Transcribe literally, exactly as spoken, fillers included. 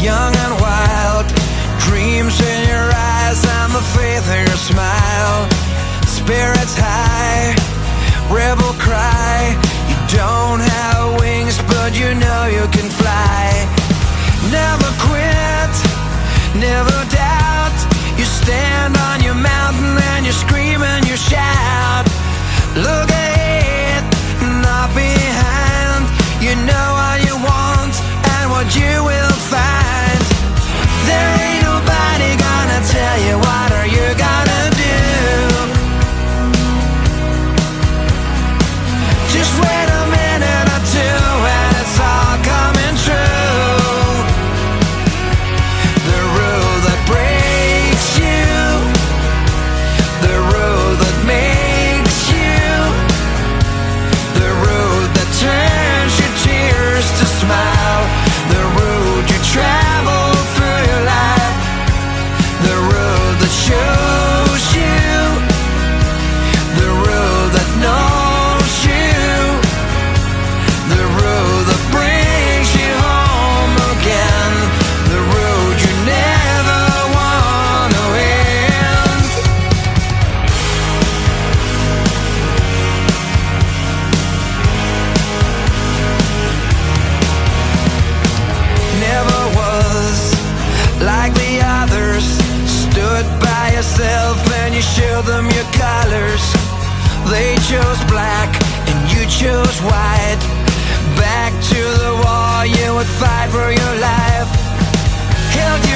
young and wild, dreams in your eyes and the faith in your smile. Spirits high, rebel cry. You don't have wings, but you know you can fly. Never quit, never doubt. You stand on your mountain and you scream and you shout. Look ahead, not behind. You know what you want and what you will find. There ain't nobody gonna tell you what are you gonna do. Just wait a minute or two and it's all coming true. The rule that breaks you, the rule that makes you, the road that turns your tears to smile, the road you travel through your life, the road that shows you, the road that knows you, the road that brings you home again, the road you never want to end. Never was like the others. Stood by yourself and you showed them your colors. They chose black and you chose white. Back to the wall, you would fight for your life. Held you